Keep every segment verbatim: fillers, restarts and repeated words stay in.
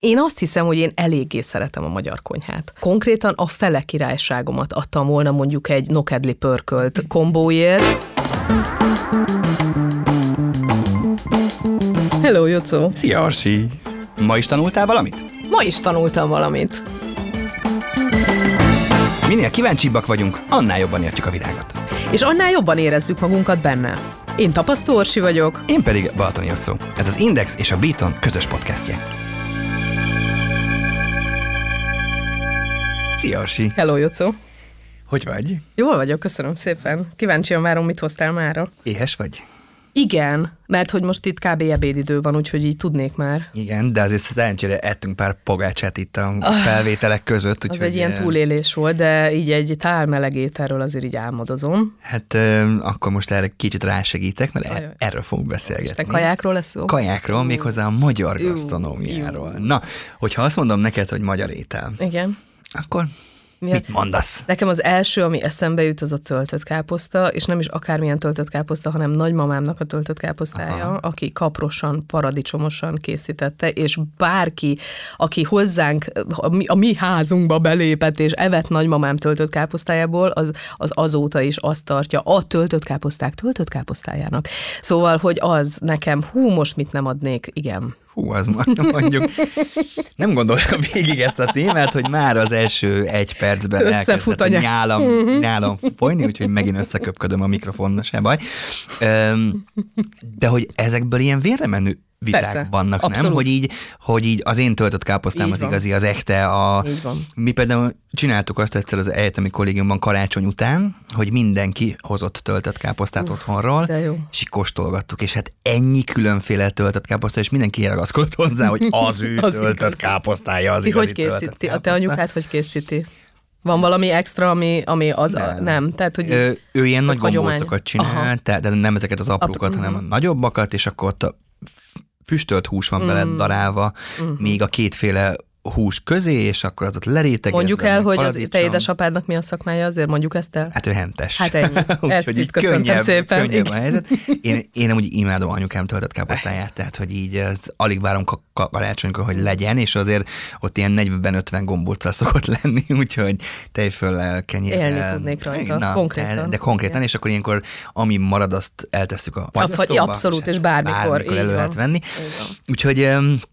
Én azt hiszem, hogy én eléggé szeretem a magyar konyhát. Konkrétan a fele királyságomat adtam volna mondjuk egy nokedli pörkölt kombóért. Hello, Jocó! Szia, Arsi! Ma is tanultál valamit? Ma is tanultam valamit. Minél kíváncsibbak vagyunk, annál jobban értjük a világot. És annál jobban érezzük magunkat benne. Én Tapasztó Orsi vagyok. Én pedig Balatoni Jocó. Ez az Index és a Beaton közös podcastje. Szia, Orsi! Hello, Jocó! Hogy vagy? Jól vagyok, köszönöm szépen. Kíváncsian várom, mit hoztál mára. Éhes vagy? Igen, mert hogy most itt kb. Ebédidő van, úgyhogy így tudnék már. Igen, de azért szerencsére ettünk pár pogácsát itt a felvételek között. Az egy ilyen túlélés volt, de így egy tál meleg ételről azért így álmodozom. Hát euh, akkor most erre kicsit rásegítek, mert Ajaj. erről fogunk beszélgetni. Isten kajákról lesz szó? Kajákról, méghozzá a magyar Jú, gasztronómiáról. jú. Na, hogyha azt mondom neked, hogy magyar étel, Igen. akkor Mi mit a... mondasz? Nekem az első, ami eszembe jut, az a töltött káposzta, és nem is akármilyen töltött káposzta, hanem nagymamámnak a töltött káposztája, Aha. aki kaprosan, paradicsomosan készítette, és bárki, aki hozzánk, a mi, a mi házunkba belépett, és evett nagymamám töltött káposztájából, az, az azóta is azt tartja a töltött káposzták töltött káposztájának. Szóval, hogy az nekem, hú, most mit nem adnék, igen. Hú, az mondjuk. Nem gondoltam végig ezt a témát, hogy már az első egy percben elkezdett a nyálam, nyálam folyni, úgyhogy megint összeköpködöm a mikrofon, se baj. De hogy ezekből ilyen vérremenő viták Persze, vannak, abszolút. nem? Hogy így, hogy így az én töltött káposztám Így az van. igazi, az echte. A... Így van. Mi például csináltuk azt egyszer az egyetemi kollégiumban karácsony után, hogy mindenki hozott töltött káposztát Uf, otthonról, és így kóstolgattuk, és hát ennyi különféle töltött káposzta, és mindenki ragaszkodott hozzá, hogy az ő az töltött igazi. káposztája, az Ti igazi hogy töltött készíti? káposzta. A te anyukád hogy készíti? Van valami extra, ami, ami az nem. A, nem. Tehát, hogy Ö, ő ilyen nagy hagyomány. gombócokat csinál, de nem ezeket az aprókat, Apró, hanem a uh-huh. nagyobbakat, és akkor ott a füstölt hús van bele Mm. darálva, Uh-huh. még a kétféle hús közé, és akkor az ott lerétegezve. Mondjuk el, hogy az paradicsom. te édesapádnak mi a szakmája, azért mondjuk ezt el? Hát ő hentes. Hát ennyi. Ezt Úgyhogy itt így köszöntem könnyebb, szépen. könnyebb a helyzet. Én, én nem úgy imádom anyukám töltött káposztáját, tehát hogy így ez, alig várom karácsonykor, hogy legyen, és azért ott ilyen negyven-ötven gombóccal szokott lenni, úgyhogy tejföllel, kenyérrel. Élni tudnék rajta, Na, konkrétan. De, de konkrétan, Igen. és akkor ilyenkor, ami marad, azt eltesszük a fagy- fagyasztóba. abszolút, és bármikor, Bármikor így elő van. lehet venni. Így van. Úgyhogy...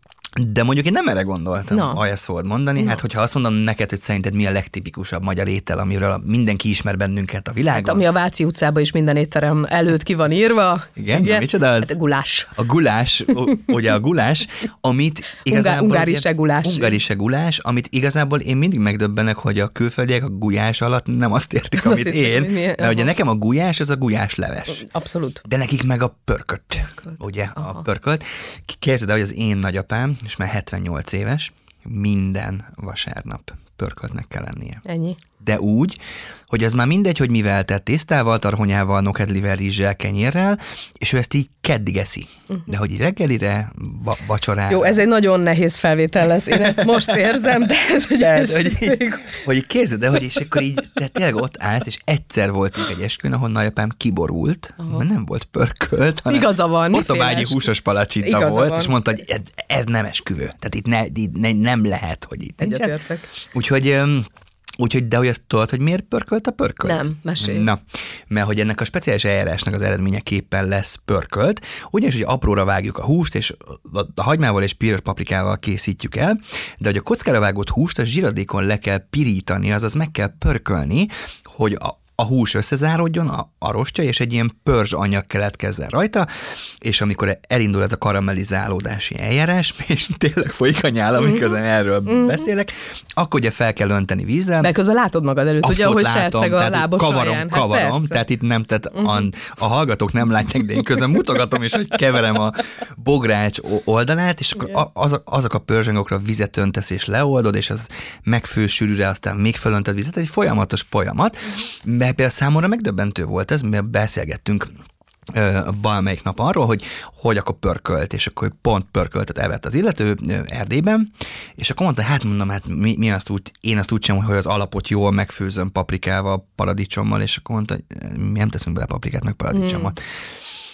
De mondjuk én nem erre gondoltam, Na. ha ezt fogod mondani. Na. Hát, hogyha azt mondom neked, hogy szerinted mi a legtipikusabb magyar étel, amiről mindenki ismer bennünket a világon. Hát, ami a Váci utcában is minden étterem előtt ki van írva. Igen, Igen. micsoda az? Hát gulás. A gulás, ugye a gulás, amit igazából... Ungári segulás. Ungári segulás, amit igazából én mindig megdöbbenek, hogy a külföldiek a gulyás alatt nem azt értik, Nem amit azt értik, én. hogy mi- Mert aha. ugye nekem a gulyás, az a gulyás leves. Abszolút. De nekik meg a pörkölt, Pörkölt. ugye, Aha. a pörkölt. Képzeld el, hogy az én nagyapám, és már hetvennyolc éves, minden vasárnap pörköltnek kell lennie. Ennyi. De úgy, hogy az már mindegy, hogy mivel, tehát tésztával, tarhonyával, nokedlivel, rizssel, kenyérrel, és ő ezt így keddig eszi. Uh-huh. De hogy így reggelire, ba- vacsorára. Jó, ez egy nagyon nehéz felvétel lesz. Én ezt most érzem, de hogy, Tehát, ez hogy, így, hogy így képzeld el, hogy és akkor így, de tényleg ott állsz, és egyszer voltunk egy esküvőn, ahol nagyapám kiborult, Aha. mert nem volt pörkölt, hanem Igaza van, portobágyi miféle húsos palacsita Igaza volt, van. és mondta, hogy ez, ez nem esküvő. Tehát itt, ne, itt ne, nem lehet, hogy itt nincsen. Egyetértek. Úgyhogy... Um, Úgyhogy, de hogy azt tudod, hogy miért pörkölt a pörkölt? Nem, mesélj. Na, mert hogy ennek a speciális eljárásnak az eredményeképpen lesz pörkölt, ugyanis, hogy apróra vágjuk a húst, és a hagymával és piros paprikával készítjük el, de hogy a kockára vágott húst a zsiradékon le kell pirítani, azaz meg kell pörkölni, hogy a a hús összezárodjon, a, a rostja, és egy ilyen pörzs anyag keletkezzen rajta, és amikor elindul ez a karamellizálódási eljárás, és tényleg folyik a nyálam, Mm-hmm. miközben erről mm-hmm. beszélek, akkor ugye fel kell önteni vízzel. Mert közben látod magad előtt, ugye, ahogy serceg a lábos kavarom, alján. Hát kavarom, persze. tehát itt nem, tehát a, a hallgatók nem látják, de én közben mutogatom, és hogy keverem a bogrács oldalát, és akkor a, az, azok a pörzsanyagokra vizet öntesz, és leoldod, és az megfő sűrűre, aztán még felöntöd vizet, egy folyamatos folyamat, mert például számomra megdöbbentő volt ez, mert beszélgettünk valamelyik nap arról, hogy hogy akkor pörkölt, és akkor pont pörköltet evett az illető Erdélyben, és akkor mondta, hát mondom, hát mi, mi azt úgy, én azt úgy sem, hogy az alapot jól megfőzöm paprikával, paradicsommal, és akkor mondta, mi nem teszünk bele paprikát, meg paradicsomot. Hmm.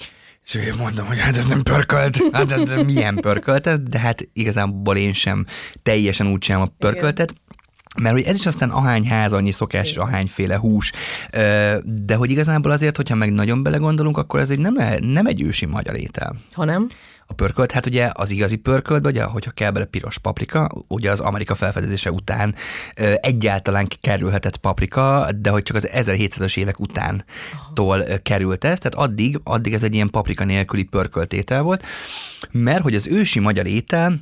És én mondom, hogy hát ez nem pörkölt. Hát ez milyen pörkölt ez, de hát igazából én sem teljesen úgy sem a pörköltet. Igen. Mert hogy ez is aztán ahány ház, annyi szokás és ahányféle hús, de hogy igazából azért, hogyha meg nagyon belegondolunk, akkor ez egy nem, nem egy ősi magyar étel. Hanem? A pörkölt, hát ugye az igazi pörkölt, ugye, hogyha kell bele piros paprika, ugye az Amerika felfedezése után egyáltalán kerülhetett paprika, de hogy csak az ezerhétszázas évek utántól került ez, tehát addig, addig ez egy ilyen paprika nélküli pörköltétel volt, mert hogy az ősi magyar étel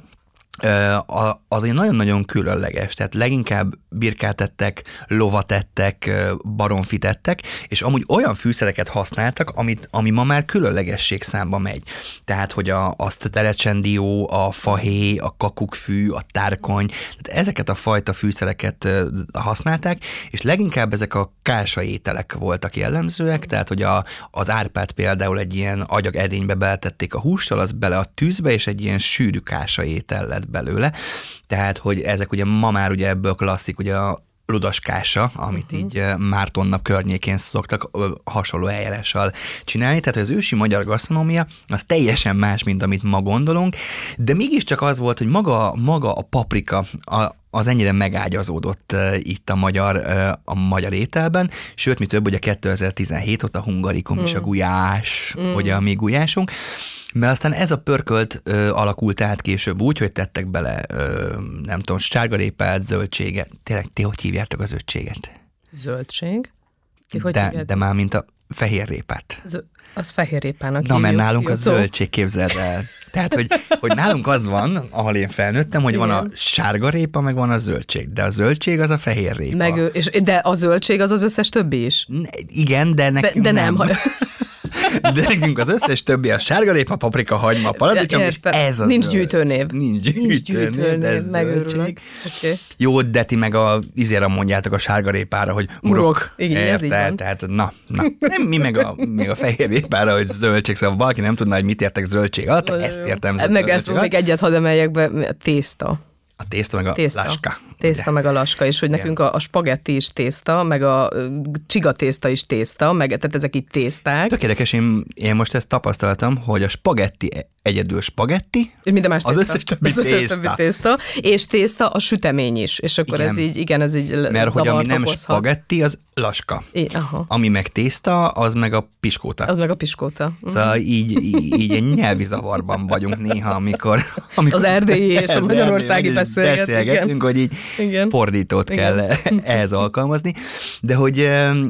az egy nagyon-nagyon különleges, tehát leginkább birkát ettek, lovat ettek, baromfit ettek, és amúgy olyan fűszereket használtak, amit, ami ma már különlegesség számba megy. Tehát, hogy a, azt a terecsendió, a fahéj, a kakukkfű, a tárkony, tehát ezeket a fajta fűszereket használták, és leginkább ezek a kása ételek voltak jellemzőek, tehát, hogy a, az árpát például egy ilyen agyag edénybe beletették a hússal, az bele a tűzbe, és egy ilyen sűrű kása étel lett belőle. Tehát, hogy ezek ugye ma már ugye ebből klasszik, ugye a ludaskása, amit uh-huh. így Márton nap környékén szoktak hasonló eljárással csinálni. Tehát, hogy az ősi magyar gasztronómia az teljesen más, mint amit ma gondolunk, de mégiscsak az volt, hogy maga, maga a paprika, a, az ennyire megágyazódott uh, itt a magyar, uh, a magyar ételben, sőt, mi több, ugye kétezer-tizenhét óta a hungarikum mm. és a gulyás, mm. ugye a mi gulyásunk, mert aztán ez a pörkölt ö, alakult át később úgy, hogy tettek bele, ö, nem tudom, sárgarépát, zöldséget. Tényleg, ti hogy hívjátok a zöldséget? Zöldség? Ti hogy de, de már mint a fehérrépát. Z- az fehérrépának Na, mert nálunk a zöldség, képzeld el. Tehát, hogy, hogy nálunk az van, ahol én felnőttem, hogy igen. van a sárgarépa, meg van a zöldség, de a zöldség az a fehérrépa. Meg, és, de a zöldség az az összes többi is? Ne, igen, de nekünk de, de nem. nem. De nekünk az összes többi a sárgarépa, paprika, hagyma, paradicsom, és ez az Nincs gyűjtőnév. Nincs gyűjtőnév, Nincs gyűjtőnév ez megőrülök. Okay. Jó, de ti meg a izére mondjátok a sárgarépára, hogy murok. murok. Igen, érte, ez így van. Tehát na, na. Nem, mi meg a, még a fehérrépára, hogy zöldség, szóval valaki nem tudná, hogy mit értek zöldség alatt, ezt értem. Meg ezt még egyet hadd emeljek be, tészta. A tészta meg a tészta. Laska. Tészta meg a laska, és hogy nekünk a, a spagetti is tészta, meg a csiga tészta is tészta, meg tehát ezek itt tészták. Tök érdekes, én, én most ezt tapasztaltam, hogy a spagetti egyedül spagetti, minden más az összes többi az tészta. Összes többi tészta. És tészta a sütemény is, és akkor igen. ez így, igen, ez így mert hogy ami nem okozhat. Spagetti, az laska. I, aha. Ami meg tészta, az meg a piskóta. Az meg a piskóta. Szóval így, így, így egy nyelvi zavarban vagyunk néha, amikor... amikor az erdélyi és a magyarországi beszélget, beszélgetünk, hogy így igen. fordítót igen. kell ehhez alkalmazni, de hogy...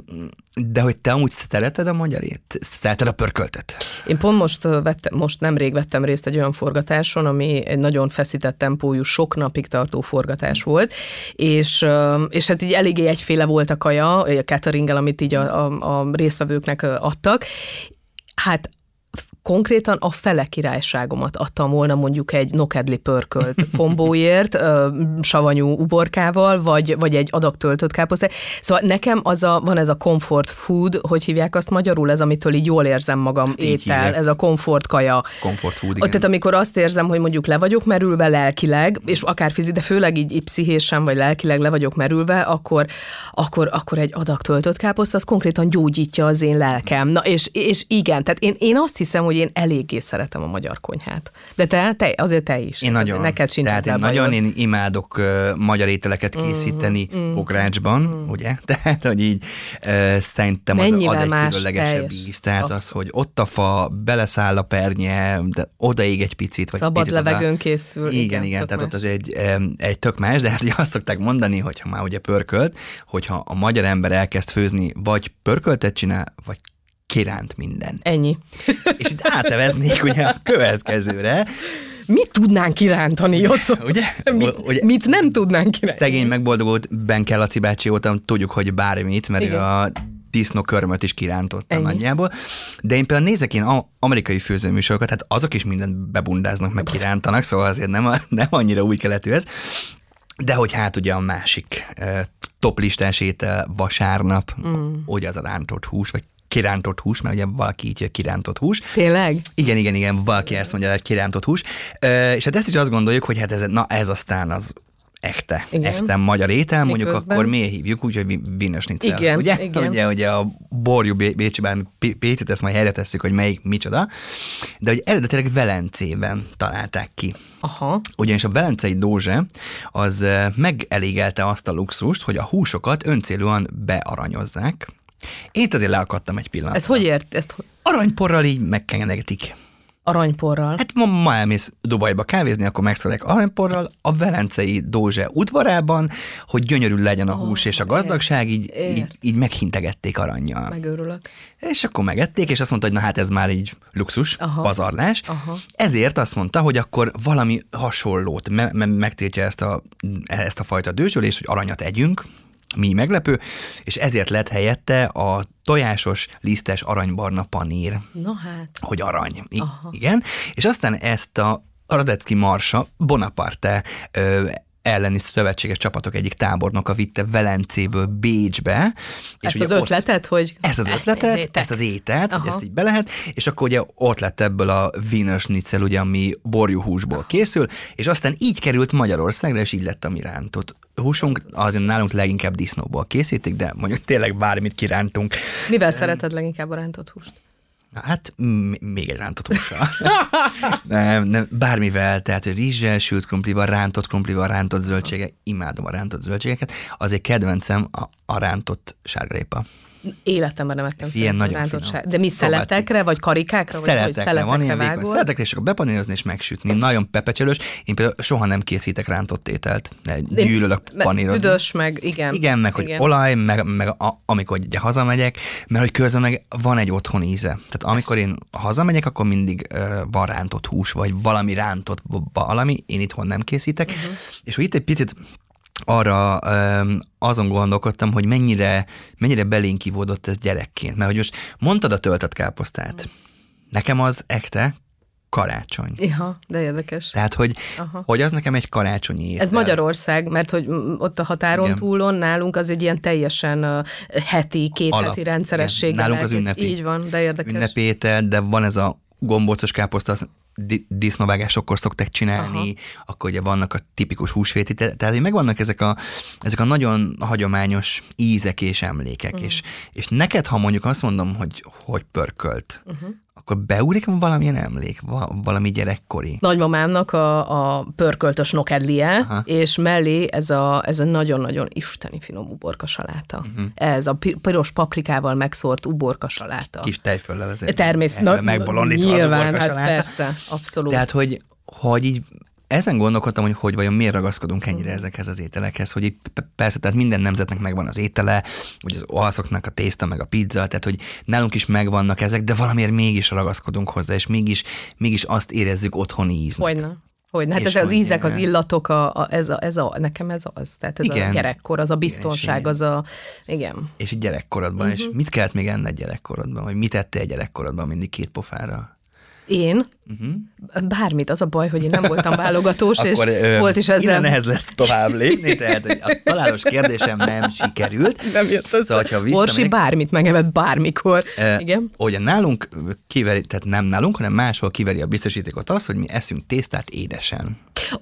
De hogy te amúgy szereted a magyarét? Szereted a pörköltet? Én pont most, vettem, most nemrég vettem részt egy olyan forgatáson, ami egy nagyon feszített tempójú, sok napig tartó forgatás volt, és, és hát így eléggé egyféle volt a kaja, a cateringgel, amit így a, a, a résztvevőknek adtak. Hát konkrétan a fele királyságomat adtam volna mondjuk egy nokedli pörkölt kombóért, savanyú uborkával, vagy, vagy egy adag töltött káposztát. Szóval nekem az a, van ez a comfort food, hogy hívják azt magyarul, ez amitől így jól érzem magam így étel, hívják. Ez a comfort kaja. Comfort food, igen. Tehát amikor azt érzem, hogy mondjuk le vagyok merülve lelkileg, és akár fizi, de főleg így, így pszichésen, vagy lelkileg le vagyok merülve, akkor, akkor, akkor egy adag töltött káposzta, az konkrétan gyógyítja az én lelkem. Na és, és igen, tehát én, én azt hiszem, hogy én eléggé szeretem a magyar konyhát. De te, te azért te is. Én nagyon. Neked sincs Tehát én nagyon én imádok uh, magyar ételeket készíteni mm, mm, bográcsban, mm. ugye? Tehát, hogy így uh, szerintem az, az egy különlegesebb íz. Tehát az, hogy ott a fa, beleszáll a pernye, de odaég egy picit. Vagy szabad picit levegőn oda. készül. Igen, igen, igen tehát más. Ott az egy, egy tök más, de hát ugye azt szokták mondani, hogyha már ugye pörkölt, hogyha a magyar ember elkezd főzni, vagy pörköltet csinál, vagy kiránt minden. Ennyi. És itt áteveznék ugye a következőre. Mit tudnánk kirántani, Jocó? Ugye? Mit, ugye? mit nem tudnánk kirántani? Szegény megboldogult Benke Laci bácsi óta tudjuk, hogy bármit, mert igen. ő a disznókörmöt is kirántotta ennyi. Nagyjából. De én például nézek én amerikai főzőműsorokat, hát azok is mindent bebundáznak, meg kirántanak, szóval azért nem, nem annyira új keletű ez. De hogy hát ugye a másik uh, top listás étel vasárnap, mm. ugye az a rántott hús, vagy kirántott hús, mert ugye valaki így kirántott hús. Tényleg? Igen, igen, igen, valaki ezt mondja, hogy kirántott hús. Uh, és hát ezt is azt gondoljuk, hogy hát ez, na ez aztán az ekte, ekte magyar étel, mondjuk Miközben? akkor miért hívjuk úgy, hogy Wiener Schnitzel. Igen, ugye? igen. Ugye, ugye a borjú Bécsi bár Pécit, ezt majd helyre tesszük, hogy melyik micsoda, de hogy eredetileg Velencében találták ki. Aha. Ugyanis a velencei dózse az megelégelte azt a luxust, hogy a húsokat öncélúan bearanyozzák. Én itt azért leakadtam egy pillanatra. Ezt hogy ért? Ezt hogy... Aranyporral így megkengetik. Aranyporral. Hát ma, ma elmész Dubajba kávézni, akkor megszólják aranyporral a velencei dózse udvarában, hogy gyönyörű legyen a hús oh, és a gazdagság, így, így, így meghintegették arannyal. Megőrülök. És akkor megették, és azt mondta, hogy na hát ez már így luxus, aha, pazarlás. Aha. Ezért azt mondta, hogy akkor valami hasonlót, me- me- megtiltja ezt a, ezt a fajta dőzsölést, hogy aranyat együnk, mi meglepő, és ezért lett helyette a tojásos, lisztes, aranybarna panír. Na hát. Hogy arany. I- igen. És aztán ezt a Radecki Marsa Bonaparte ö, elleni szövetséges csapatok egyik tábornoka vitte Velencéből Bécsbe. Ezt és az ötletet, ott, hogy ezt az ötletet, ezt, ezt az ételt, hogy ezt így be lehet, és akkor ugye ott lett ebből a Wiener Schnitzel, ugye, ami borjúhúsból készül, és aztán így került Magyarországra, és így lett a mi rántott húsunk. Azért nálunk leginkább disznóból készítik, de mondjuk tényleg bármit kirántunk. Mivel um, szereted leginkább a rántott húst? Hát m- még egy rántott hússal. nem, nem, bármivel, tehát hogy rizssel, sült krumplival, rántott krumplival, rántott zöldségek, imádom a rántott zöldségeket, azért kedvencem a, a rántott sárgarépa. Életemben nem ettem ilyen nagyon rántott sár. De mi szeletekre, vagy karikákra? Szeletekre, vagy szeletekre van ilyen vágod? vékony szeletekre, és akkor bepanírozni és megsütni. Nagyon pepecselős. Én például soha nem készítek rántott ételt. Gyűlölök panírozni. Üdös, meg igen. Igen, meg igen. hogy olaj, meg, meg a, amikor ugye hazamegyek, mert hogy közben meg van egy otthoni íze. Tehát amikor én hazamegyek, akkor mindig uh, van rántott hús, vagy valami rántott valami, én itthon nem készítek. Uh-huh. És hogy itt egy picit arra um, azon gondolkodtam, hogy mennyire, mennyire belénk ivódott ez gyerekként. Mert hogy most mondtad a töltött káposztát. Nekem az ekte karácsony. Iha, de érdekes. Tehát, hogy, hogy az nekem egy karácsonyi étel. Ez Magyarország, mert hogy ott a határon igen. túlon nálunk az egy ilyen teljesen uh, heti, két Alap, heti rendszerességgel. Nálunk az ünnepi. Így van, de érdekes. Ünnepétel, de van ez a gombócos káposzta, disznóvágásokkor szokták csinálni, aha. akkor ugye vannak a tipikus húsvéti, tehát megvannak ezek a, ezek a nagyon hagyományos ízek és emlékek, uh-huh. és, és neked, ha mondjuk azt mondom, hogy, hogy pörkölt, uh-huh. akkor beugrik valamilyen emlék, valami gyerekkori. Nagymamámnak a, a pörköltös nokedlie, aha. és mellé ez a, ez a nagyon-nagyon isteni finom uborkasaláta. Uh-huh. Ez a piros paprikával megszórt uborkasaláta. Kis tejföllel azért. Természetesen. Megbolondítva az uborkasaláta. Hát persze, abszolút. Tehát, hogy, hogy így ezen gondolkodtam, hogy hogy vajon miért ragaszkodunk ennyire mm. ezekhez az ételekhez, hogy persze, tehát minden nemzetnek megvan az étele, hogy az olaszoknak a tészta, meg a pizza, tehát hogy nálunk is megvannak ezek, de valamiért mégis ragaszkodunk hozzá, és mégis, mégis azt érezzük otthoni íznek. Hogyne. Hogyne. Hát ez az ízek, az illatok, a, a, ez, a, ez a, nekem ez az. Tehát ez igen. a gyerekkor, az a biztonság, igen, az a, igen. És gyerekkorodban, uh-huh. és mit kellett még enned gyerekkorodban, vagy mit ettél gyerekkorodban mindig két pofára? Én? Uh-huh. Bármit, az a baj, hogy én nem voltam válogatós, és ö, volt is ezzel... Innen nehez lesz tovább lépni, tehát a találós kérdésem nem sikerült. Nem jött össze. Szóval, visszamegyek, Orsi bármit megevett bármikor. E, igen. Ugye nálunk kiveri, tehát nem nálunk, hanem máshol kiveri a biztosítékot az, hogy mi eszünk tésztát édesen.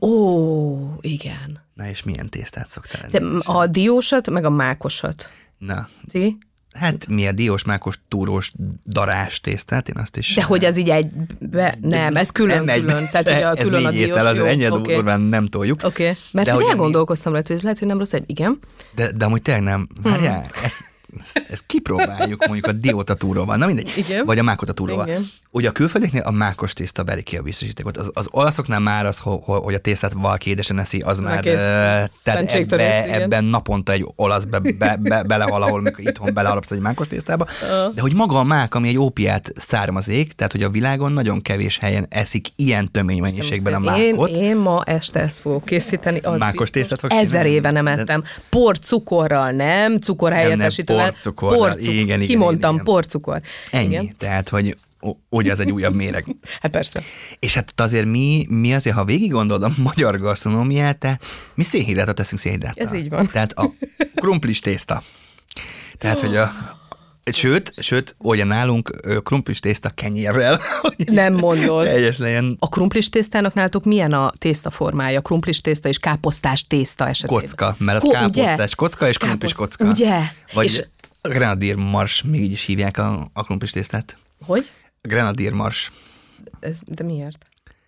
Ó, igen. Na és milyen tésztát szoktál enni? A diósat, meg a mákosat. Na. Ti? Hát mi a diós, mákos, túrós, darás tésztát, én azt is... De hogy ez így egy... Be, nem, ez külön-külön. Tehát, hogy a külön a diós... Étel, az ennyire okay. durván nem toljuk. Oké, okay. mert de hogy elgondolkoztam rá, hogy ez lehet, hogy nem rossz egy... Igen. De, de amúgy tényleg nem. Várjál, hmm. ezt, ezt, ezt kipróbáljuk mondjuk a diótatúróval. Na mindegy. Igen. Vagy a mákotatúróval. Igen. Ugye a külföldeknél a mákos tészta beri ki a biztosítékot. Az, az olaszoknál már az, hogy a tésztát valaki édesen eszi, az már... Kész, tehát ebbe, ebben naponta egy olasz be, be, be, belehal, ahol mikor itthon beleharapsz egy mákos tésztába. Uh. De hogy maga a mák, ami egy ópiát származék, tehát hogy a világon nagyon kevés helyen eszik ilyen tömény mennyiségben a mákot. Én, én ma este ezt fogok készíteni. Az mákos tésztát fogsz Ezer éve nem ettem. Porcukorral nem, cukorhelyettesítővel. Porcukorral, porcuk, igen, igen. Kimondtam, igen. Porcukor. Ennyi, igen. tehát, hogy ugye ez egy újabb méreg. Hát persze. És hát azért mi, mi azért, ha végig gondolod a magyar gasztronómiát, te, mi szénhidrátot teszünk szénhidráttal. Ez így van. Tehát a krumplis tészta. Tehát, hogy a, Sőt, sőt, olyan nálunk krumplis tészta kenyérrel. Nem mondod. Teljes legyen. A krumplis tésztának nálatok milyen a tészta formája? Krumplis tészta és káposztás tészta esetében? Kocka, mert az Ko- káposztás kocka és krumplis kocka. Ugye? Vagy És... grenadír mars, még így is hívják a, a krumplis tésztát. Hogy? Grenadír mars. Ez, de miért?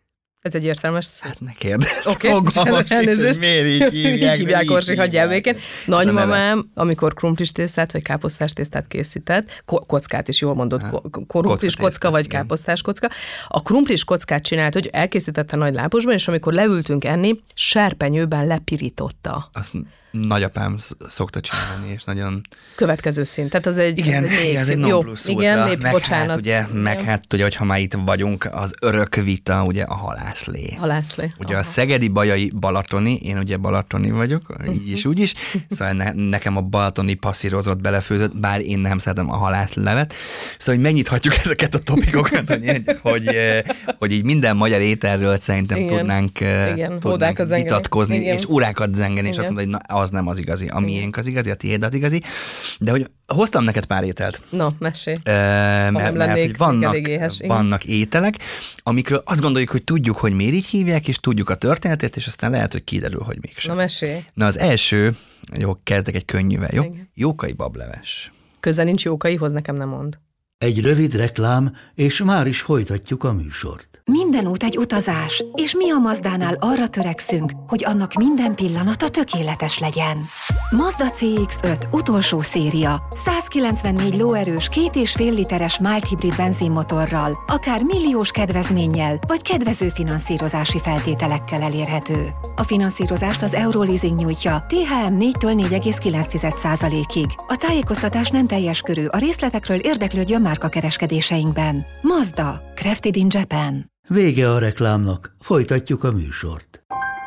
Ez egy értelmes szó. Hát ne kérdezz, okay. fogalmas sincs, hogy miért így hívják. Így hívják, Orsi, hagyjál békén. Nagymamám, A amikor krumplis tésztát vagy káposztás tésztát készített, ko- kockát is jól mondott, ko- krumplis kocka, kocka vagy káposztás kocka, a krumplis kockát csinált, hogy elkészítette nagy lábosban, és amikor leültünk enni, serpenyőben lepirította. Azt nagyapám szokta csinálni, és nagyon... Következő szint, tehát az egy... Igen, ez egy nép, ez egy non plusz ultra. Igen, nép, meg bocsánat. Hát ugye, meg hát ugye, hogyha már itt vagyunk, az örök vita, ugye a halászlé. Halászlé. Ugye Aha. a szegedi bajai balatoni, én ugye balatoni vagyok, így is, úgy is, szóval ne, nekem a balatoni passzírozott belefőzött, bár én nem szeretem a halászlevet. Szóval, hogy megnyithatjuk ezeket a topikokat, hogy, hogy, hogy így minden magyar ételről szerintem igen. tudnánk, igen. tudnánk vitatkozni, igen. és órákat zengeni, és azt mondani, hogy na, az nem az igazi, a miénk az igazi, a tiéd az igazi. De hogy hoztam neked pár ételt. No, mesélj. E, mert, mert hogy vannak, éhes, vannak ételek, amikről azt gondoljuk, hogy tudjuk, hogy miért így hívják, és tudjuk a történetét, és aztán lehet, hogy kiderül, hogy mégsem. Na, mesélj. Na az első, jó, kezdek egy könnyűvel, jó? Igen. Jókai bableves. Köze nincs Jókaihoz, nekem nem mond. Egy rövid reklám, és már is folytatjuk a műsort. Minden út egy utazás, és mi a Mazdánál arra törekszünk, hogy annak minden pillanata tökéletes legyen. Mazda cé iksz öt utolsó széria, százkilencvennégy lóerős, két és fél literes mild hibrid benzinmotorral, akár milliós kedvezménnyel, vagy kedvező finanszírozási feltételekkel elérhető. A finanszírozást az Euroleasing nyújtja, té há em négytől négy egész kilenc százalékig. A tájékoztatás nem teljes körű, a részletekről érdeklődjön márkakereskedéseinkben. Mazda, crafted in Japan. Vége a reklámnak, folytatjuk a műsort.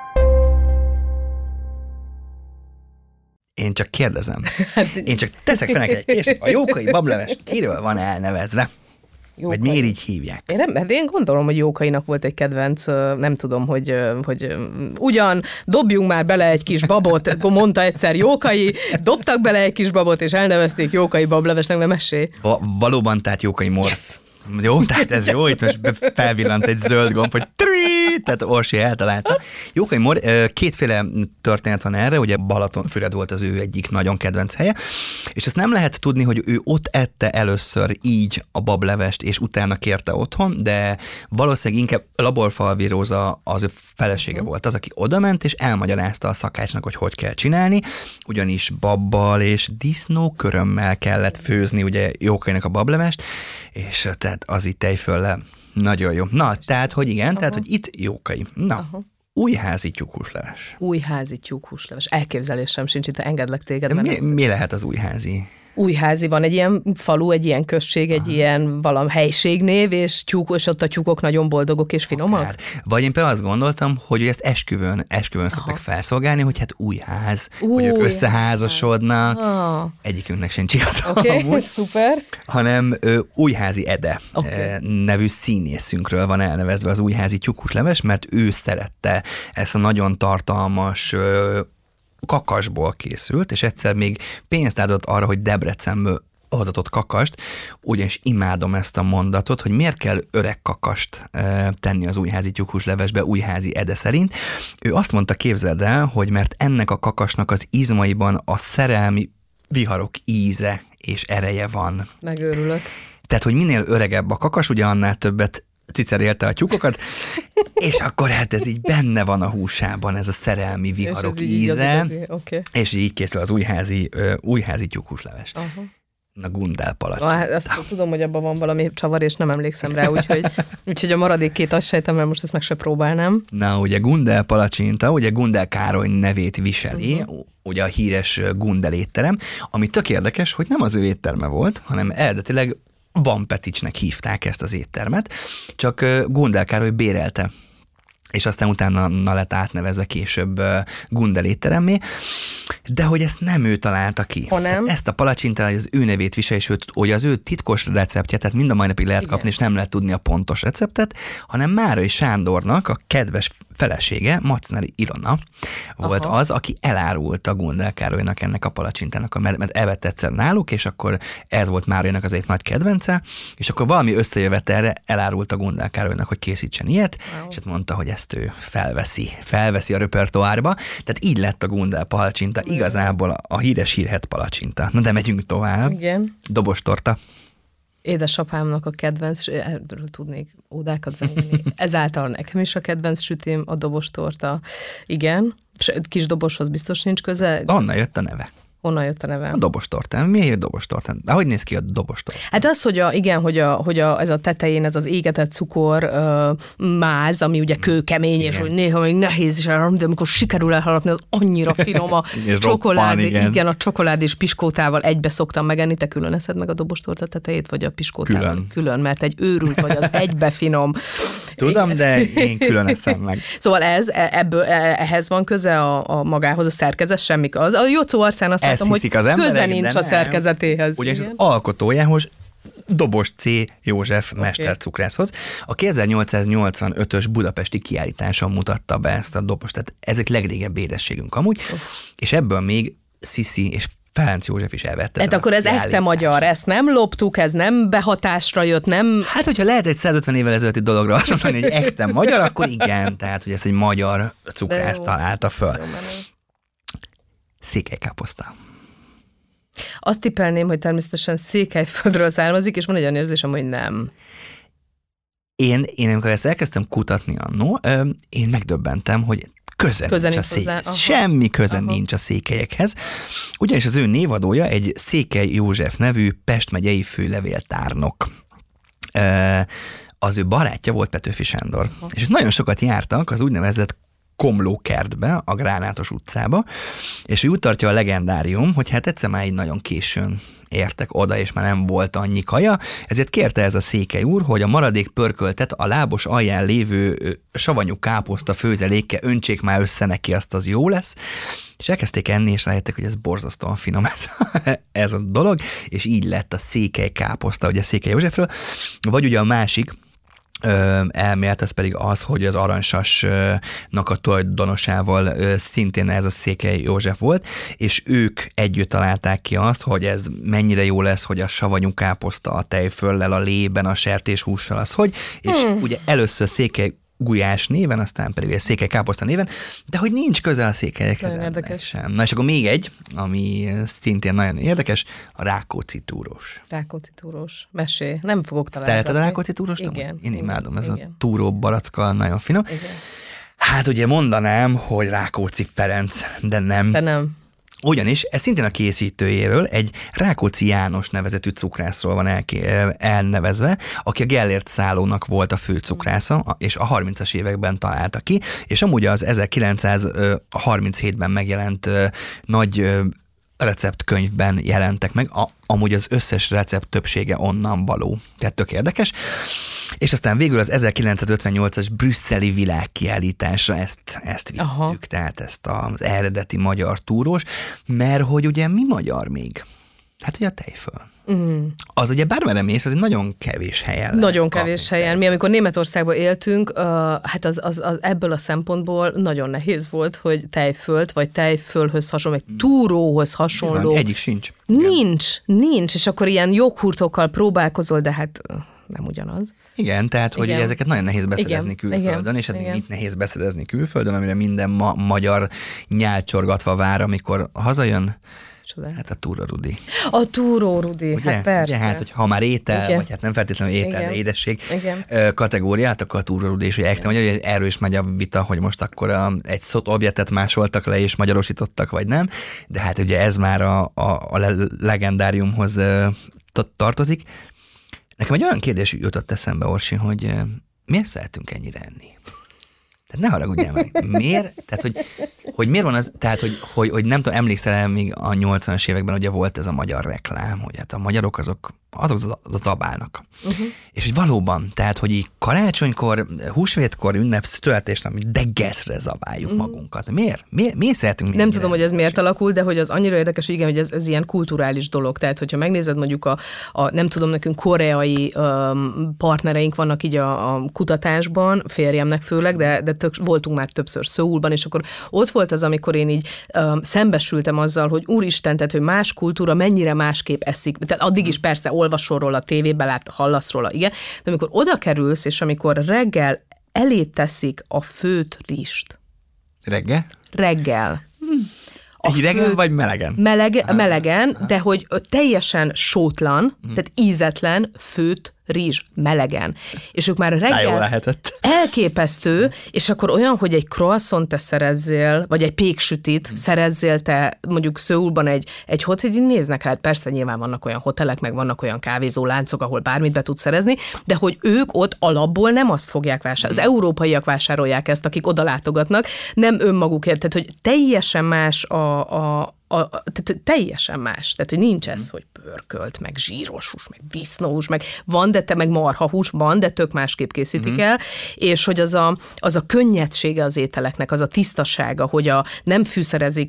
Én csak kérdezem. Én csak teszek fel neked egy kérdést. A jókai bableves kiről van elnevezve? Jókai. Vagy miért így hívják? Én, nem, én gondolom, hogy Jókainak volt egy kedvenc, nem tudom, hogy, hogy ugyan dobjunk már bele egy kis babot, mondta egyszer Jókai, dobtak bele egy kis babot, és elnevezték Jókai bablevesnek, de mesélj. Va- valóban, tehát Jókai mor. Yes. Jó, tehát ez jó, itt most felvillant egy zöld gomb, hogy tri, tehát Orsi eltalálta. Jókai Mor, kétféle történet van erre, ugye Balatonfüred volt az ő egyik nagyon kedvenc helye, és ezt nem lehet tudni, hogy ő ott ette először így a bablevest, és utána kérte otthon, de valószínűleg inkább Laborfalvi Róza az ő felesége volt az, aki odament, és elmagyarázta a szakácsnak, hogy hogy kell csinálni, ugyanis babbal és disznókörömmel kellett főzni ugye Jókainak a bablevest, és tehát az itt tejfölle nagyon jó. Na, tehát, hogy igen, aha. Tehát, hogy itt Jókai. Na, aha. Újházi tyúkhúsleves. Újházi tyúkhúsleves. Elképzelésem sincs, itt engedlek téged. Mi, mi lehet az újházi? Újházi van egy ilyen falu, egy ilyen község, egy aha. ilyen valam helységnév, és, tyúk, és ott a tyúkok nagyon boldogok és finomak. Akár. Vagy én például azt gondoltam, hogy ezt esküvőn, esküvőn szoktak felszolgálni, hogy hát újház, Új, hogy ők összeházasodnak. Ah. Egyikünknek sincs igaza. Oké, okay, szuper. Hanem ö, Újházi Ede okay. nevű színészünkről van elnevezve az újházi tyúkhúsleves, mert ő szerette ezt a nagyon tartalmas ö, kakasból készült, és egyszer még pénzt adott arra, hogy Debrecenből adatott kakast, ugyanis imádom ezt a mondatot, hogy miért kell öreg kakast e, tenni az újházi tyúkhúslevesbe Újházi Ede szerint. Ő azt mondta, képzeld el, hogy mert ennek a kakasnak az izmaiban a szerelmi viharok íze és ereje van. Megőrülök. Tehát, hogy minél öregebb a kakas, ugye annál többet cicerélte a tyúkokat, és akkor hát ez így benne van a húsában, ez a szerelmi viharok íze, okay. És így készül az újházi, uh, újházi tyúkhúsleves. Uh-huh. Na, Gundel palacsinta. Ah, azt tudom, hogy abban van valami csavar, és nem emlékszem rá, úgyhogy, úgyhogy a maradék két azt sejtem, mert most ezt meg se próbálnám. Na, ugye Gundel palacsinta, ugye Gundel Károly nevét viseli, uh-huh. ugye a híres Gundel étterem, ami tök érdekes, hogy nem az ő étterme volt, hanem eredetileg Van Peticsnek hívták ezt az éttermet, csak Gundel Károly bérelte és aztán utána na lett átnevezve később Gundel étteremmé, de hogy ezt nem ő találta ki. Hanem? Ezt a palacsintát, az ő nevét visel, és őt, hogy az ő titkos receptje, tehát mind a mai napig lehet Igen. kapni, és nem lehet tudni a pontos receptet, hanem Márai Sándornak a kedves felesége, Macneri Ilona volt Aha. az, aki elárulta Gundel Károlynak ennek a palacsintának, mert, mert evett egyszer náluk, és akkor ez volt Márainak az egy nagy kedvence, és akkor valami összejövetelre elárulta Gundel Károlynak, hogy készítsen ilyet, wow. és hát mondta, hogy ezt ő felveszi, felveszi a repertoárba, tehát így lett a Gundel palacsinta, igazából a, a híres hírhet palacsinta. Na de megyünk tovább. Igen. Dobostorta. Édesapámnak a kedvenc, erről tudnék ódákat zenélni. Ezáltal nekem is a kedvenc sütém a dobostorta. Igen, kis doboshoz biztos nincs köze. Onnan jött a neve. Honnan jött a neve? A dobostortán. Miért jött dobostortán? De hogy néz ki a dobostortán? Hát az, hogy a, igen, hogy, a, hogy a, ez a tetején ez az égetett cukor uh, máz, ami ugye kőkemény, igen. és hogy néha még nehéz is, de amikor sikerül elharapni, az annyira finom a csokolád, igen. igen, a csokolád és piskótával egybe szoktam megenni. Te külön eszed meg a dobostorta tetejét, vagy a piskótával? Külön. Külön, mert egy őrült vagy, az egybe finom. Tudom, de én külön eszem meg. Szóval ez, ebből, ehhez van köze a, a magához, a szerkezet, semmik. Az, a Jocó arcán azt látom, hogy az emberek, köze nincs a szerkezetéhez. Ugyanis az alkotójához, Dobos C. József okay. mestercukrászhoz, aki ezernyolcszáznyolcvanötös budapesti kiállításon mutatta be ezt a dobost. Tehát ezek legrégebbi édességünk amúgy, oh. és ebből még Sziszi és Ferenc József is elvette. Tehát akkor ez ekte magyar, ezt nem loptuk, ez nem behatásra jött, nem... Hát, hogyha lehet egy százötven évvel ezelőtti dologra azt mondani, hogy ekte magyar, akkor igen, tehát, hogy ezt egy magyar cukrász találta föl. Székelykáposzta. Azt tippelném, hogy természetesen Székelyföldről származik, és van egy olyan érzésem, hogy nem. Én, én amikor ezt elkezdtem kutatni annó, én megdöbbentem, hogy köze, köze nincs a székelyekhez. Semmi köze Aha. nincs a székelyekhez. Ugyanis az ő névadója egy Székely József nevű Pest megyei főlevéltárnok. Az ő barátja volt Petőfi Sándor. Aha. És nagyon sokat jártak az úgynevezett Komlókertbe, a Gránátos utcába, és úgy tartja a legendárium, hogy hát egyszer már így nagyon későn értek oda, és már nem volt annyi kaja, ezért kérte ez a székely úr, hogy a maradék pörköltet a lábos alján lévő savanyú káposzta főzelékkel öntsék már össze neki, azt az jó lesz, és elkezdték enni, és rájöttek, hogy ez borzasztóan finom ez, ez a dolog, és így lett a székely káposzta, ugye Székely Józsefről, vagy ugye a másik, elmélet, az pedig az, hogy az Aranysasnak a tulajdonosával szintén ez a Székely József volt, és ők együtt találták ki azt, hogy ez mennyire jó lesz, hogy a savanyú káposzta a tejföllel, a lében, a sertéshússal, az hogy, és hmm. ugye először Székely Gulyás néven, aztán pedig a Székely káposzta néven, de hogy nincs közel a székelyekhez. Nagyon érdekes. Sem. Na és akkor még egy, ami szintén nagyon érdekes, a Rákóczi túrós. Rákóczi túrós. Mesé. Nem fogok találni. Szereted a Rákóczi túrost? Igen. Én imádom, ez igen. a túró baracka nagyon finom. Igen. Hát ugye mondanám, hogy Rákóczi Ferenc, de nem. De nem. Ugyanis ez szintén a készítőjéről egy Rákóczi János nevezetű cukrászról van elké- elnevezve, aki a Gellért szállónak volt a fő cukrásza, és a harmincas években találta ki, és amúgy az ezerkilencszázharminchétben megjelent nagy receptkönyvben jelentek meg, a, amúgy az összes recept többsége onnan való. Tehát tök érdekes. És aztán végül az ezerkilencszázötvennyolcas brüsszeli világkiállításra ezt, ezt vittük, Aha. tehát ezt az eredeti magyar túrós, mert hogy ugye mi magyar még? Hát ugye a tejföl. Mm. Az ugye bármere mész, az egy nagyon kevés helyen. Nagyon kevés helyen. Tejföl. Mi amikor Németországban éltünk, uh, hát az, az, az ebből a szempontból nagyon nehéz volt, hogy tejfölt, vagy tejfölhöz hasonló, vagy túróhoz hasonló. Bizony, egyik sincs. Nincs, nincs, és akkor ilyen joghurtokkal próbálkozol, de hát nem ugyanaz. Igen, tehát, hogy ugye ezeket nagyon nehéz beszerezni igen, külföldön, igen, és hát igen. mit nehéz beszerezni külföldön, amire minden ma- magyar nyálcsorgatva vár, amikor hazajön. Csodál. Hát a Túró Rudi. A Túró Rudi, ugye? Hát persze. Ugye, hát, hogy ha már étel, igen. vagy hát nem feltétlenül étel, igen. de édesség igen. kategóriát, akkor a Túró Rudi is, hogy ekte magyar, erről is megy a vita, hogy most akkor a, egy szót objektet másoltak le és magyarosítottak, vagy nem, de hát ugye ez már a, a, a legendáriumhoz tartozik. Nekem egy olyan kérdés jutott eszembe, Orsi, hogy miért szeretünk ennyire enni? Tehát ne haragudjál meg. Miért? Tehát, hogy, hogy miért van az, tehát, hogy, hogy, hogy nem tudom, emlékszel el még a nyolcvanas években ugye volt ez a magyar reklám, hogy hát a magyarok azok azok az zabálnak. Uh-huh. És hogy valóban, tehát, hogy így karácsonykor, húsvétkor, ünnep, születésnap, deggeszre zabáljuk uh-huh. magunkat. Miért? Miért, miért szeretünk? Nem tudom, hogy ez miért alakul, de hogy az annyira érdekes, hogy igen, hogy ez, ez ilyen kulturális dolog. Tehát, hogyha megnézed mondjuk a, a nem tudom, nekünk koreai um, partnereink vannak így a, a kutatásban, férjemnek főleg, de, de tök, voltunk már többször Szöulban, és akkor ott volt az, amikor én így um, szembesültem azzal, hogy úristen, tehát, hogy más kultúra mennyire másképp eszik. Tehát addig is persze olvasol róla, tévében lát, hallasz róla, igen, de amikor oda kerülsz, és amikor reggel elé teszik a főtt rizst. Reggel? Reggel. Hidegen főt, vagy melegen? Melege, melegen, de hogy teljesen sótlan, hmm. tehát ízetlen, főtt rizs, melegen. És ők már reggel elképesztő, és akkor olyan, hogy egy croissant te szerezzél, vagy egy péksütit hmm. szerezzél te, mondjuk Szöulban egy, egy hotel, így néznek rá, persze nyilván vannak olyan hotelek, meg vannak olyan kávézóláncok, ahol bármit be tudsz szerezni, de hogy ők ott alapból nem azt fogják vásárolni. Az európaiak vásárolják ezt, akik oda látogatnak, nem önmagukért, tehát hogy teljesen más a, a A, a, tehát teljesen más. Tehát, hogy nincs ez, hogy pörkölt, meg zsíros hús, meg disznóhús, meg van, de te meg marhahús van, de tök másképp készítik mm-hmm. el, és hogy az a, az a könnyedsége az ételeknek, az a tisztasága, hogy a nem fűszerezik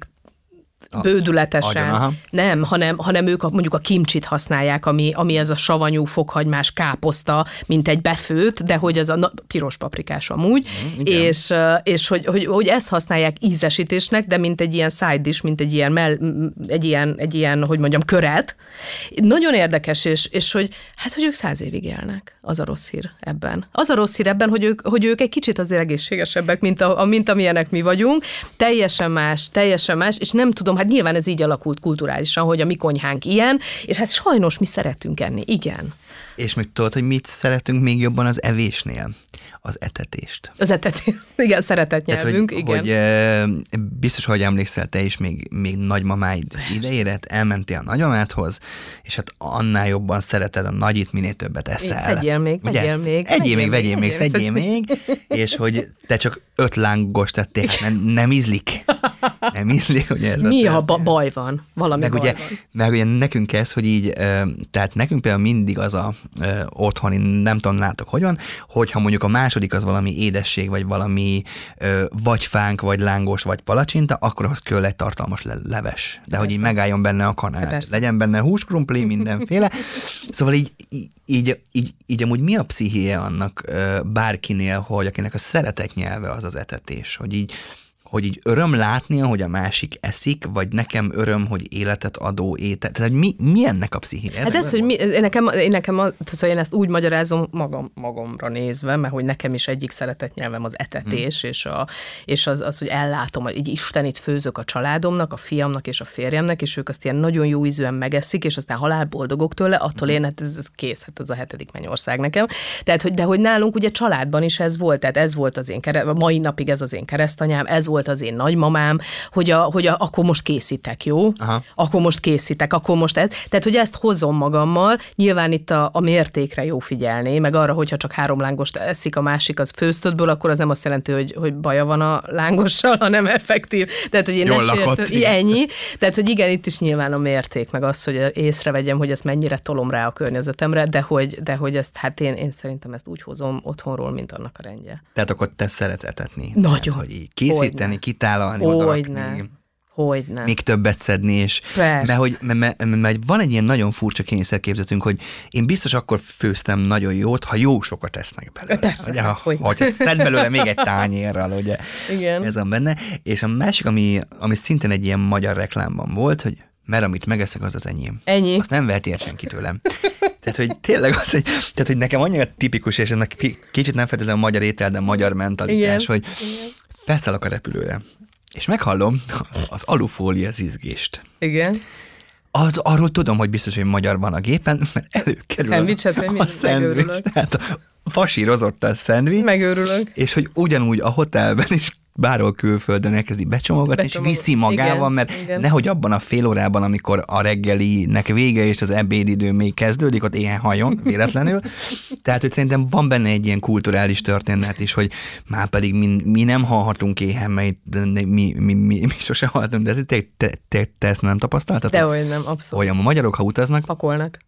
bődületesen. Agyon, nem, hanem, hanem ők a, mondjuk a kimcsit használják, ami, ami ez a savanyú, fokhagymás káposzta, mint egy befőtt, de hogy ez a na, piros paprikás amúgy, mm, és, és hogy, hogy, hogy ezt használják ízesítésnek, de mint egy ilyen side dish, mint egy ilyen, mell, egy ilyen, egy ilyen hogy mondjam, köret. Nagyon érdekes, és, és hogy hát, hogy ők száz évig élnek. Az a rossz hír ebben. Az a rossz hír ebben, hogy ők, hogy ők egy kicsit azért egészségesebbek, mint, a, mint amilyenek mi vagyunk. Teljesen más, teljesen más, és nem tudom, hát nyilván ez így alakult kulturálisan, hogy a mi konyhánk ilyen, és hát sajnos mi szeretünk enni, igen. És még tudod, hogy mit szeretünk még jobban az evésnél? Az etetést. Az etetést, igen, szeretett nyelvünk, tehát, hogy, igen. Hogy e, biztos, hogy emlékszel te is még, még nagymamáid idejére, elmentél a nagymamádhoz, és hát annál jobban szereted a nagyit, minél többet eszel. Szedjél még, vegyél még. Egyél még, vegyél még, szedjél még, és hogy te csak öt lángos tettél, nem, nem ízlik. Nem ízlik, ugye ez mi a... a ba- baj van? Valami meg baj ugye, van. Meg ugye nekünk ez, hogy így, tehát nekünk például mindig az a otthoni, nem tudom, látok, hogy van, hogyha mondjuk a második az valami édesség, vagy valami vagy fánk, vagy lángos, vagy palacsinta, akkor ahhoz kell egy tartalmas le- leves. De persze. Hogy így megálljon benne a kanál. Persze. Legyen benne húskrumpli, mindenféle. Szóval így, így, így, így, így amúgy mi a pszichéje annak bárkinél, hogy akinek a szeretet nyelve az az etetés, hogy így hogy így öröm látnia, hogy a másik eszik, vagy nekem öröm, hogy életet adó étel. Tehát, hogy mi, mi ennek a pszichéje? Hát ez, hogy mi, nekem, én, nekem a, tehát, én ezt úgy magyarázom magam, magamra nézve, mert hogy nekem is egyik szeretetnyelvem az etetés, hmm. és, a, és az, az, hogy ellátom, így istenit főzök a családomnak, a fiamnak és a férjemnek, és ők azt ilyen nagyon jó ízűen megeszik, és aztán halálboldogok tőle, attól én, hát ez, ez kész, hát ez a hetedik mennyország nekem. Tehát, hogy, de hogy nálunk ugye családban is ez volt, tehát ez volt az én, kere, mai napig ez az én keresztanyám, ez volt az én nagymamám, hogy, a, hogy a, akkor most készítek, jó? Aha. Akkor most készítek, akkor most ez. Tehát, hogy ezt hozom magammal, nyilván itt a, a mértékre jó figyelni, meg arra, hogyha csak három lángost eszik, a másik az főztöttből, akkor az nem azt jelenti, hogy, hogy baja van a lángossal, hanem effektív. Tehát, hogy én jól lakott, sért, ennyi. Tehát, hogy igen, itt is nyilván a mérték, meg az, hogy észrevegyem, hogy ezt mennyire tolom rá a környezetemre, de hogy, de hogy ezt, hát én, én szerintem ezt úgy hozom otthonról, mint annak a rendje. Tehát akkor te szeretsz etetni. Nagyon. Tehát, hogy így készíteni, kitálalni, odarakni. Hogyne. Még többet szedni, és mert, hogy, mert, mert van egy ilyen nagyon furcsa kényszerképzetünk, hogy én biztos akkor főztem nagyon jót, ha jó sokat esznek belőle. Persze, ugye, ha, ha szed belőle még egy tányérral, ugye. Igen. Ez van benne. És a másik, ami, ami szintén egy ilyen magyar reklámban volt, hogy mert amit megeszek, az az enyém. Ennyi. Azt nem verti el senki tőlem. Tehát, hogy tényleg az, hogy, tehát, hogy nekem annyira tipikus, és ennek kicsit nem feltétlenül magyar étel, de magyar mentalitás, igen. Hogy igen. Felszállok a repülőre, és meghallom az alufólia zizgést. Igen. Az, arról tudom, hogy biztos, hogy magyar van a gépen, mert előkerül Szendvicset, a, a szendvics, tehát a fasírozott a szendvics. Megőrülök. És hogy ugyanúgy a hotelben is bárhol külföldön elkezdi becsomagatni, Becsomag... és viszi magával, igen, mert igen. Nehogy abban a fél órában, amikor a reggelinek vége és az ebédidő még kezdődik, ott éhen halljon, véletlenül. Tehát, hogy szerintem van benne egy ilyen kulturális történet is, hogy már pedig mi, mi nem hallhatunk éhen, mert mi, mi, mi, mi, mi sose hallhatunk, de te, te, te, te ezt nem tapasztaltad? Dehogy nem, abszolút. Olyan a magyarok, ha utaznak, pakolnak.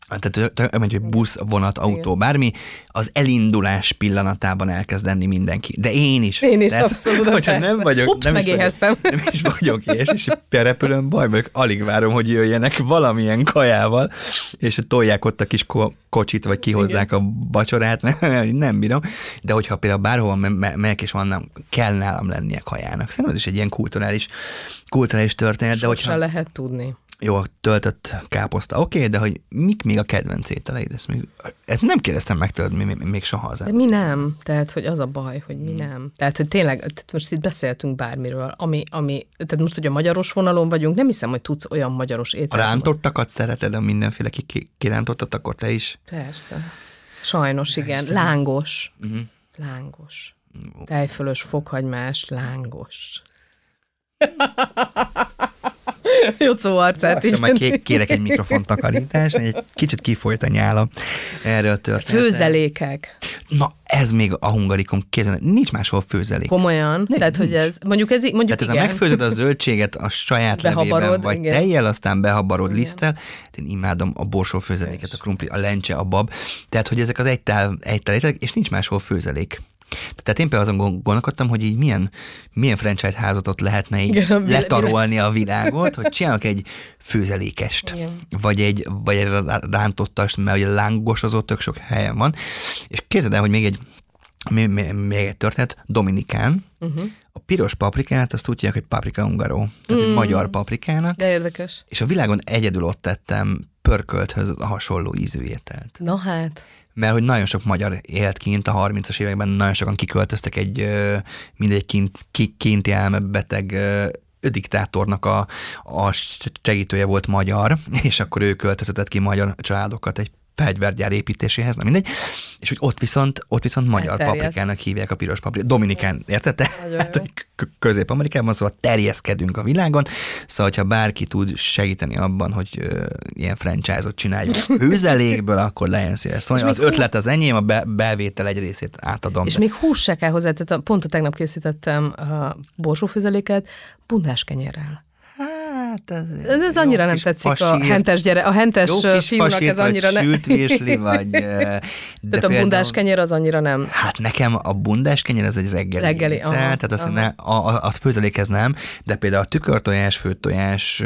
tehát egy busz, vonat, autó, bármi, az elindulás pillanatában elkezd lenni mindenki. De én is. Én is, tehát, abszolút, hogyha nem vagyok, Ups, nem is vagyok, nem is vagyok és, és repülőn baj vagyok, alig várom, hogy jöjjenek valamilyen kajával, és tolják ott a kis ko- kocsit, vagy kihozzák igen. a vacsorát, mert nem bírom. De hogyha például bárhol me- megyek, és vannak, kell nálam lennie kajának. Szerintem ez is egy ilyen kulturális, kulturális történet. Sose de hogyha lehet tudni. Jó, töltött káposzta, oké, okay, de hogy mik még a kedvenc ételeid? Ezt, még, ezt nem kérdeztem meg tőled még, még soha az. De mi nem? Tehát, hogy az a baj, hogy mi nem. Tehát, hogy tényleg, tehát most itt beszéltünk bármiről, ami, ami, tehát most, hogy a magyaros vonalon vagyunk, nem hiszem, hogy tudsz olyan magyaros ételt. A rántottakat szereted, a mindenféle kirántottat, akkor te is? Persze. Sajnos, igen. Persze. Lángos. Uh-huh. Lángos. Tejfölös, fokhagymás, lángos. Jocó arcát is. Majd kérek egy mikrofontakarítást, egy kicsit kifolyt a nyála erre a történetre. Főzelékek. Na, ez még a hungarikon kézen. Nincs máshol főzelék. Komolyan? Ne, Tehát, nincs. hogy ez, mondjuk ez, mondjuk Tehát ez igen. a megfőzöd a zöldséget a saját Behabarod, levében, vagy igen. tejjel, aztán behabarod Igen. liszttel. Én imádom a borsó főzeléket, a krumpli, a lencse, a bab. Tehát, hogy ezek az egytál, egytál ételek, és nincs máshol főzelék. Tehát én például azon gondolkodtam, hogy így milyen, milyen franchise házatot lehetne így igen, a letarolni a világot, hogy csinálok egy főzelékest, igen. vagy egy, vagy egy rántottast, mert ugye lángos az ott tök sok helyen van. És képzeld el, hogy még egy, még, még egy történet, Dominikán, uh-huh. a piros paprikát, azt úgy hívják, hogy paprika ungaro, tehát mm. egy magyar paprikának. De érdekes. És a világon egyedül ott tettem pörkölthöz hasonló ízű ételt. Na hát. Mert hogy nagyon sok magyar élt kint a harmincas években, nagyon sokan kiköltöztek egy mindegy kint, kinti elmebeteg diktátornak a, a segítője volt magyar, és akkor ő költöztetett ki magyar családokat egy fegyvergyár építéséhez, na mindegy, és hogy ott viszont, ott viszont magyar elterjedt. Paprikának hívják a piros paprikát. Dominikán, érted? Hát, Közép-Amerikában, szóval terjeszkedünk a világon, szóval, hogyha bárki tud segíteni abban, hogy uh, ilyen franchise-ot csináljuk főzelékből, akkor legyen szíves. Szóval az ötlet az enyém, a be- bevétel egy részét átadom. És de. még hús se kell hozzá, tehát pont a tegnap készítettem a borsófőzeléket bundás kenyérrel. Hát ez, ez, ez annyira nem tetszik fasírt, a hentes, gyere, a hentes fiúnak, ez annyira nem. Sültvésli, vagy... De tehát a bundás kenyér az annyira nem. Hát nekem a bundás kenyér az egy reggeli. Reggeli, étel, aha, tehát azt ne, a, a, a főzelékhez nem, de például a tükörtojás, főtojás,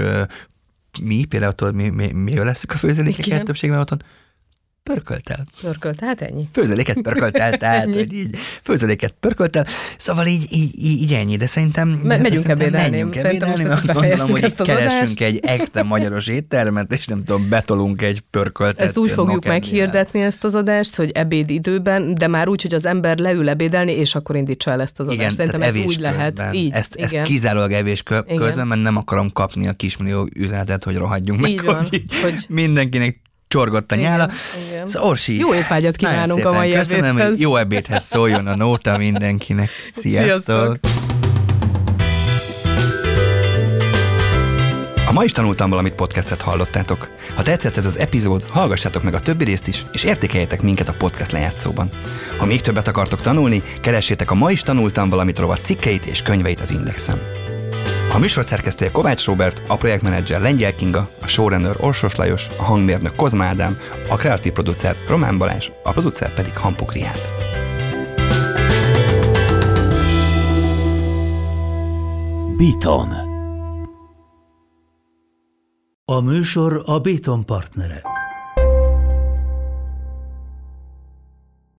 mi például tudod, mi, mi, mivel leszük a főzelékeket többségben otthon? Pörköltel. Pörkölt, hát ennyi. Főzeléket pörköltel, tehát hogy így, főzeléket pörköltel, szóval így, így, így ennyi, de szerintem... Me- megyünk ebédelni, menjünk szerintem ebédelni, most azt gondolom, hogy ezt az keresünk adást. egy ekte magyaros éttermet, és nem tudom, betolunk egy pörköltet. Ezt úgy fogjuk nokendével. meghirdetni ezt az adást, hogy ebédidőben, de már úgy, hogy az ember leül ebédelni, és akkor indítsa el ezt az adást. Igen, szerintem tehát ez evés úgy lehet. közben. Így, ezt, ezt igen. kizárólag evés kö- Igen. közben, mert nem akarom kapni a kismillió üzenetet, hogy rohadjunk Így meg, van, hogy, így hogy- mindenkinek csorgott a nyála. igen. Szóval Orsi, Jó étvágyat kívánunk a mai köszönöm, ebédhez. hogy jó ebédhez szóljon a nóta mindenkinek. Sziasztok! Sziasztok. A Ma is tanultam valamit podcastet hallottátok. Ha tetszett ez az epizód, hallgassátok meg a többi részt is, és értékeljetek minket a podcast lejátszóban. Ha még többet akartok tanulni, keressétek a Ma is tanultam valamit rovat cikkeit és könyveit az Indexen. A műsor szerkesztője Kovács Róbert, a projektmenedzser Lengyel Kinga, a showrunner Orsos Lajos, a hangmérnök Kozma Ádám, a kreatív producer Román Balázs, a producer pedig Hampuk Riát. Beaton. A műsor a Beaton partnere.